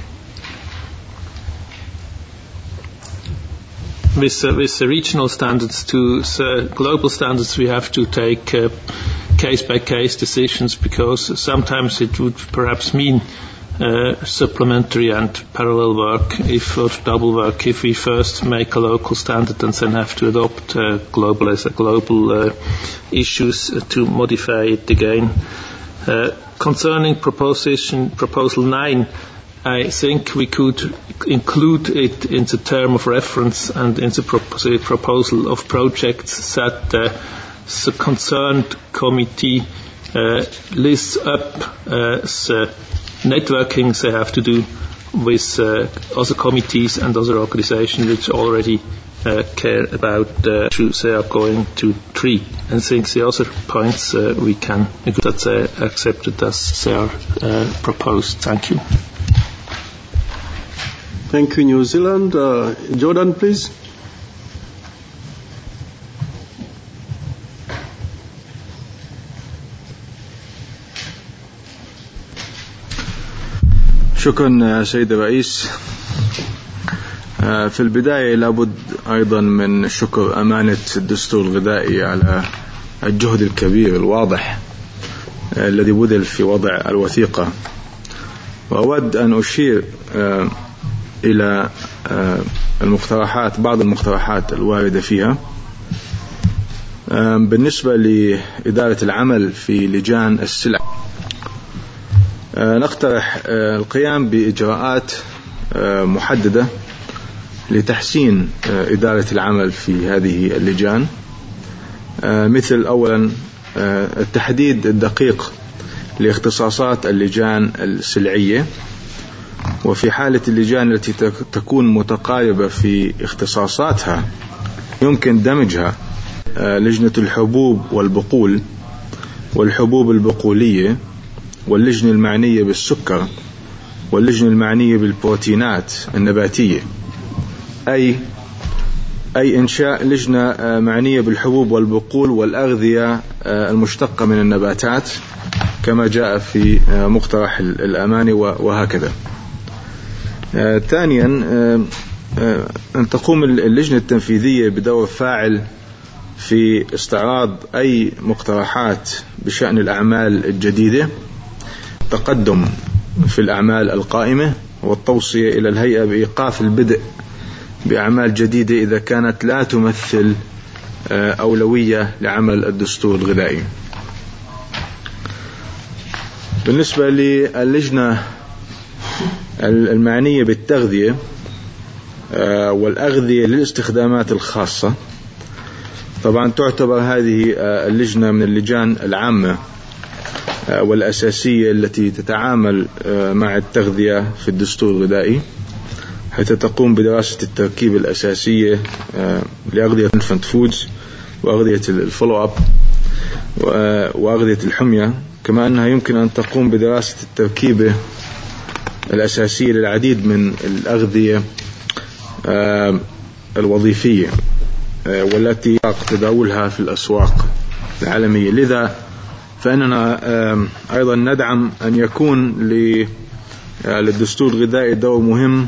with, uh, with the regional standards to the global standards, we have to take uh, case-by-case decisions, because sometimes it would perhaps mean Uh, supplementary and parallel work, if or double work, if we first make a local standard and then have to adopt uh, global as a global uh, issues uh, to modify it again. Uh, concerning proposition proposal nine, I think we could include it in the term of reference and in the propos- proposal of projects that uh, the concerned committee uh, lists up uh, the networking they have to do with uh, other committees and other organizations which already uh, care about uh, issues they are going to treat. And I think the other points uh, we can agree that they are accepted as they are uh, proposed. Thank you. Thank you, New Zealand. Uh, Jordan, please. شكرا سيد الرئيس. في البداية لابد أيضا من شكر أمانة الدستور الغذائي على الجهد الكبير الواضح الذي بذل في وضع الوثيقة، وأود أن أشير إلى المقترحات بعض المقترحات الواردة فيها. بالنسبة لإدارة العمل في لجان السلع، نقترح القيام بإجراءات محددة لتحسين إدارة العمل في هذه اللجان، مثل أولا التحديد الدقيق لاختصاصات اللجان السلعية، وفي حالة اللجان التي تكون متقاربة في اختصاصاتها يمكن دمجها لجنة الحبوب والبقول والحبوب البقولية واللجنة المعنية بالسكر واللجنة المعنية بالبروتينات النباتية، أي أي إنشاء لجنة معنية بالحبوب والبقول والأغذية المشتقة من النباتات كما جاء في مقترح الأماني وهكذا. ثانيا أن تقوم اللجنة التنفيذية بدور فاعل في استعراض أي مقترحات بشأن الأعمال الجديدة، التقدم في الأعمال القائمة، والتوصية إلى الهيئة بإيقاف البدء بأعمال جديدة إذا كانت لا تمثل أولوية لعمل الدستور الغذائي. بالنسبة للجنة المعنية بالتغذية والأغذية للاستخدامات الخاصة، طبعا تعتبر هذه اللجنة من اللجان العامة والأساسية التي تتعامل مع التغذية في الدستور الغذائي، حيث تقوم بدراسة التركيب الأساسية لأغذية الانفنت فودز وأغذية الفولو أب وأغذية الحمية، كما أنها يمكن أن تقوم بدراسة التركيبة الأساسية للعديد من الأغذية الوظيفية والتي تداولها في الأسواق العالمية. لذا فإننا أيضا ندعم أن يكون للدستور الغذائي دور مهم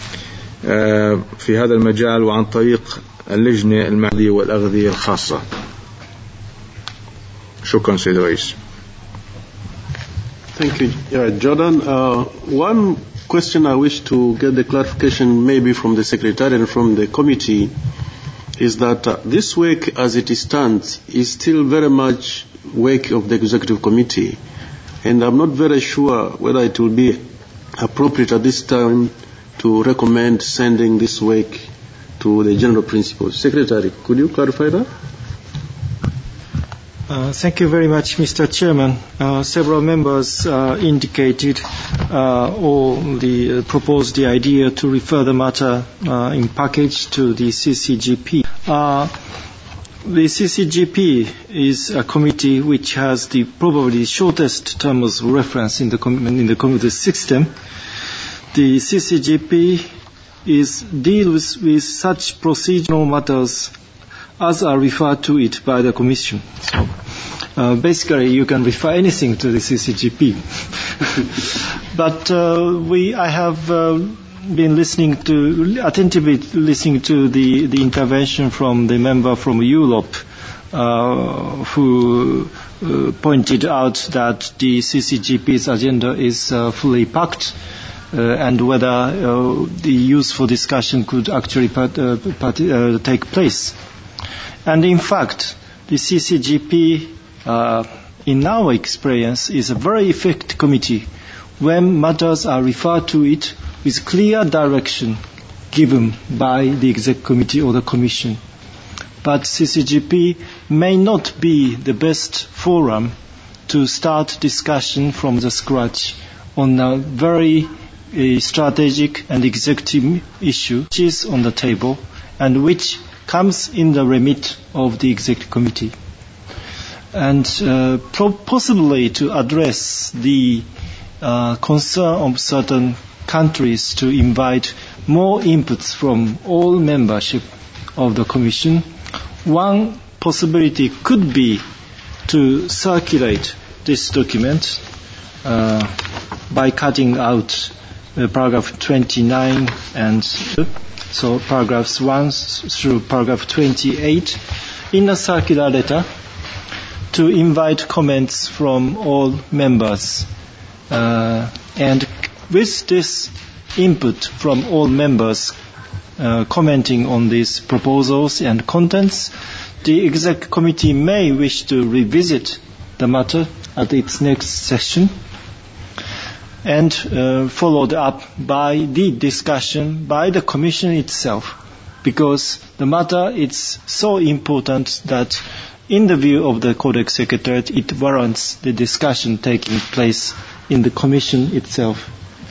في هذا المجال وعن طريق اللجنة المعنية والأغذية الخاصة. شكرا سيد الرئيس. Thank you, yeah, Jordan. Uh, one question I wish to get the clarification maybe from the Secretary and from the committee is that uh, this work as it stands is still very much work of the Executive Committee, and I'm not very sure whether it will be appropriate at this time to recommend sending this work to the General Principals. Secretary, could you clarify that? Uh, thank you very much, Mister Chairman. Uh, several members uh, indicated uh, or the, uh, proposed the idea to refer the matter uh, in package to the C C G P. Uh, the C C G P is a committee which has the probably shortest term of reference in the com- in the committee system. The C C G P is deals with such procedural matters as are referred to it by the Commission. So, uh, basically, you can refer anything to the C C G P. But uh, we, I have uh, been listening to, attentively listening to the, the intervention from the member from Europe, uh, who uh, pointed out that the C C G P's agenda is uh, fully packed. Uh, and whether uh, the useful discussion could actually part, uh, part, uh, take place. And in fact, the C C G P, uh, in our experience, is a very effective committee when matters are referred to it with clear direction given by the Exec Committee or the Commission. But C C G P may not be the best forum to start discussion from the scratch on a very uh, strategic and executive issue which is on the table and which comes in the remit of the Executive Committee. And uh, pro- possibly to address the uh, concern of certain countries to invite more inputs from all membership of the Commission, one possibility could be to circulate this document uh, by cutting out uh, paragraph twenty-nine and so paragraphs one through paragraph twenty-eight in a circular letter to invite comments from all members. Uh, and with this input from all members uh, commenting on these proposals and contents, the Exec Committee may wish to revisit the matter at its next session and uh, followed up by the discussion by the Commission itself, because the matter is so important that in the view of the Codex Secretariat, it warrants the discussion taking place in the Commission itself.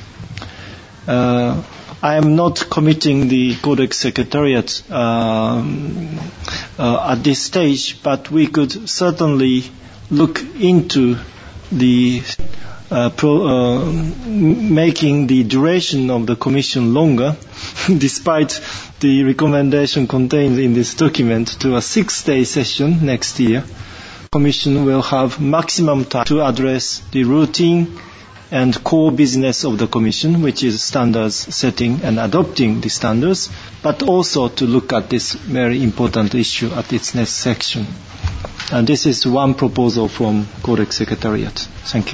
Uh, I am not committing the Codex Secretariat um, uh, at this stage, but we could certainly look into the uh, pro, uh, making the duration of the Commission longer, despite the recommendation contained in this document, to a six-day session next year. The Commission will have maximum time to address the routine and core business of the Commission, which is standards setting and adopting the standards, but also to look at this very important issue at its next section. And this is one proposal from Codex Secretariat. Thank you.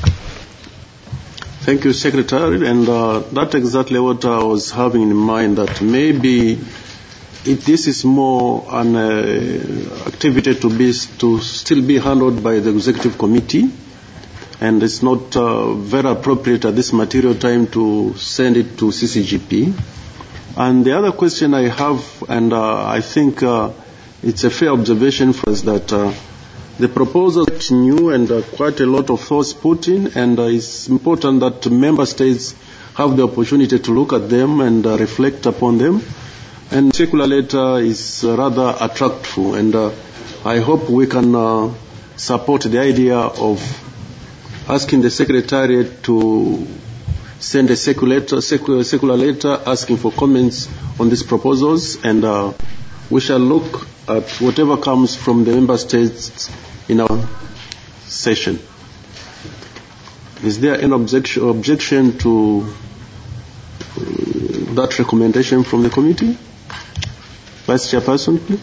Thank you, Secretary. And uh, that's exactly what I was having in mind, that maybe if this is more an uh, activity to be to still be handled by the Executive Committee, and it's not uh, very appropriate at this material time to send it to C C G P. And the other question I have, and uh, I think uh, it's a fair observation for us, that uh, the proposal is new and uh, quite a lot of thoughts put in, and uh, it's important that member states have the opportunity to look at them and uh, reflect upon them. And the circular letter is uh, rather attractive, and uh, I hope we can uh, support the idea of asking the Secretariat to send a circular letter, circular letter asking for comments on these proposals, and uh, we shall look at whatever comes from the member states in our session. Is there any objection, objection to uh, that recommendation from the committee? Vice Chairperson, please.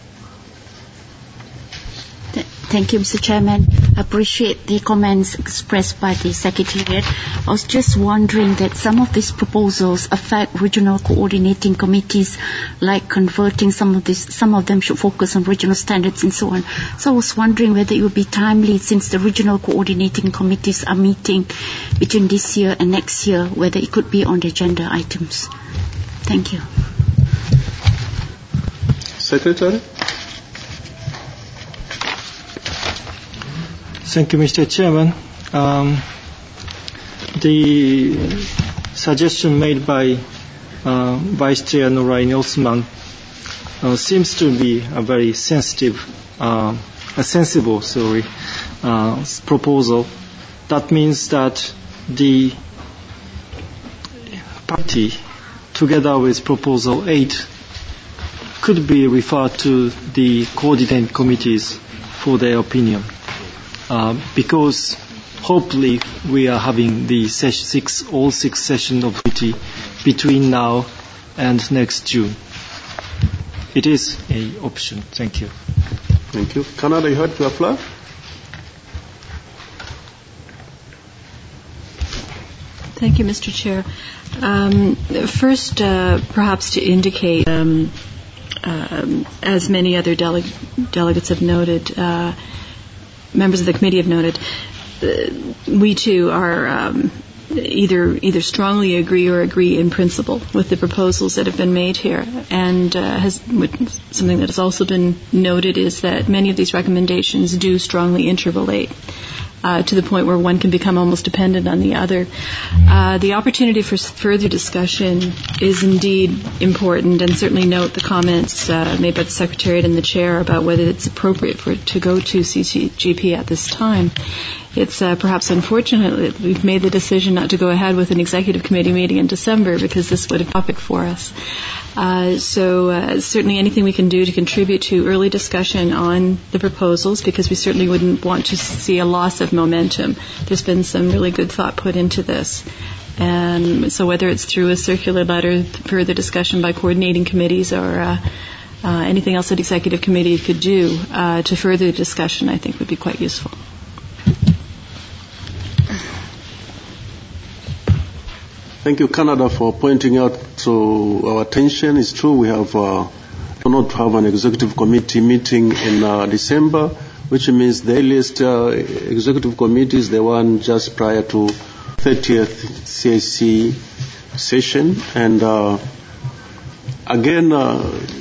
Thank you, Mister Chairman. I appreciate the comments expressed by the Secretariat. I was just wondering that some of these proposals affect regional coordinating committees, like converting some of this, some of them should focus on regional standards and so on. So I was wondering whether it would be timely, since the regional coordinating committees are meeting between this year and next year, whether it could be on the agenda items. Thank you. Secretary? Thank you, Mister Chairman. Um, the suggestion made by uh, Vice Chair Nouraini Osman uh, seems to be a very sensitive, uh, a sensible, sorry, uh, proposal. That means that the party, together with Proposal eight, could be referred to the coordinating committees for their opinion. Uh, because hopefully we are having the ses- six, all six sessions of committee between now and next June. It is an option. Thank you. Thank you. Canada, you heard to apply? Thank you, Mister Chair. Um, first, uh, perhaps to indicate, um, um, as many other dele- delegates have noted, uh, members of the committee have noted, uh, we too are um, either either strongly agree or agree in principle with the proposals that have been made here. And uh, has, something that has also been noted is that many of these recommendations do strongly interrelate. Uh, to the point where one can become almost dependent on the other. Uh, the opportunity for further discussion is indeed important, and certainly note the comments uh, made by the Secretariat and the Chair about whether it's appropriate for it to go to C C G P at this time. It's uh, perhaps unfortunate that we've made the decision not to go ahead with an executive committee meeting in December, because this would have been a topic for us. Uh, so uh, certainly anything we can do to contribute to early discussion on the proposals, because we certainly wouldn't want to see a loss of momentum. There's been some really good thought put into this. And so whether it's through a circular letter, further discussion by coordinating committees, or uh, uh, anything else that executive committee could do uh, to further the discussion, I think would be quite useful. Thank you, Canada, for pointing out to our attention. It's true we have uh, not have an executive committee meeting in uh, December, which means the earliest uh, executive committee is the one just prior to thirtieth C A C session. And uh, again, uh,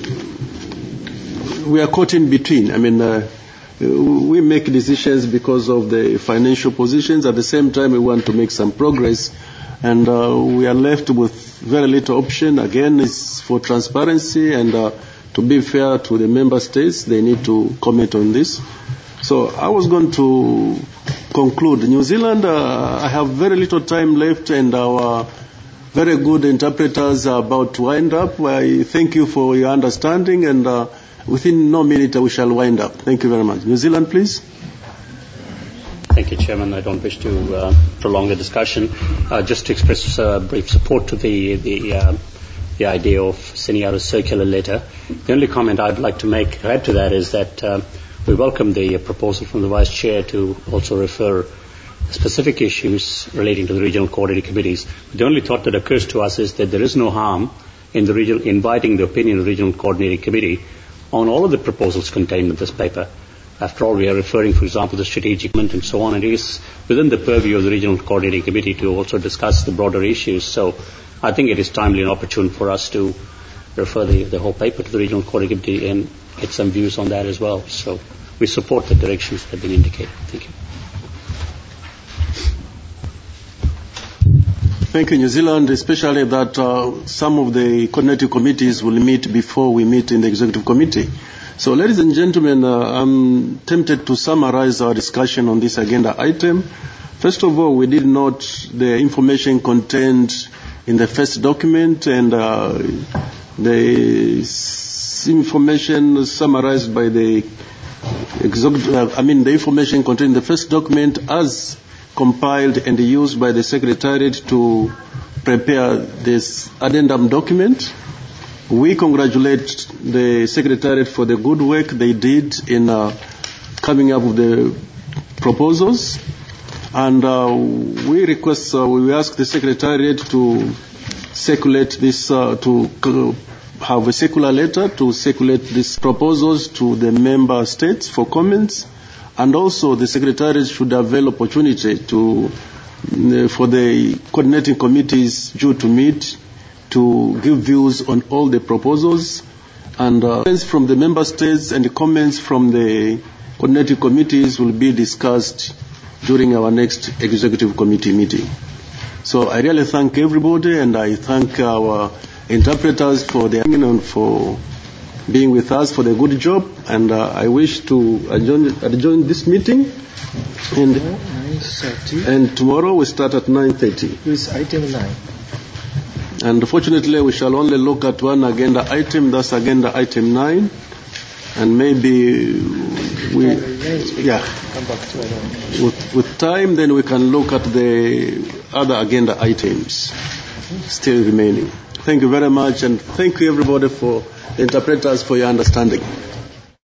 we are caught in between. I mean, uh, we make decisions because of the financial positions. At the same time, we want to make some progress. And uh, we are left with very little option. Again, it's for transparency and uh, to be fair to the member states, they need to comment on this. So I was going to conclude. New Zealand, uh, I have very little time left, and our very good interpreters are about to wind up. I thank you for your understanding, and uh, within no minute we shall wind up. Thank you very much. New Zealand, please. Thank you, Chairman. I don't wish to uh, prolong the discussion. Uh, just to express uh, brief support to the the, uh, the idea of sending out a circular letter. The only comment I'd like to make add to that is that uh, we welcome the proposal from the Vice Chair to also refer specific issues relating to the regional coordinating committees. The only thought that occurs to us is that there is no harm in the regional, inviting the opinion of the regional coordinating committee on all of the proposals contained in this paper. After all, we are referring, for example, to strategic and so on. And it is within the purview of the Regional Coordinating Committee to also discuss the broader issues. So I think it is timely and opportune for us to refer the, the whole paper to the Regional Coordinating Committee and get some views on that as well. So we support the directions that have been indicated. Thank you. Thank you, New Zealand, especially that uh, some of the coordinating committees will meet before we meet in the executive committee. So, ladies and gentlemen, uh, I'm tempted to summarize our discussion on this agenda item. First of all, we did note the information contained in the first document and uh, the information summarized by the executive, I mean the information contained in the first document as compiled and used by the Secretariat to prepare this addendum document. We congratulate the Secretariat for the good work they did in uh, coming up with the proposals. And uh, we request, uh, we ask the Secretariat to circulate this, uh, to have a circular letter to circulate these proposals to the member states for comments. And also the Secretariat should avail opportunity to, uh, for the coordinating committees due to meet to give views on all the proposals. And uh, comments from the member states and the comments from the coordinating committees will be discussed during our next executive committee meeting. So I really thank everybody, and I thank our interpreters for their and for being with us for the good job, and uh, I wish to adjourn, adjourn this meeting, and, and tomorrow we start at nine thirty. With item nine. And fortunately we shall only look at one agenda item, that's agenda item nine, and maybe we, yeah, with, with time then we can look at the other agenda items still remaining. Thank you very much, and thank you everybody for the interpreters for your understanding.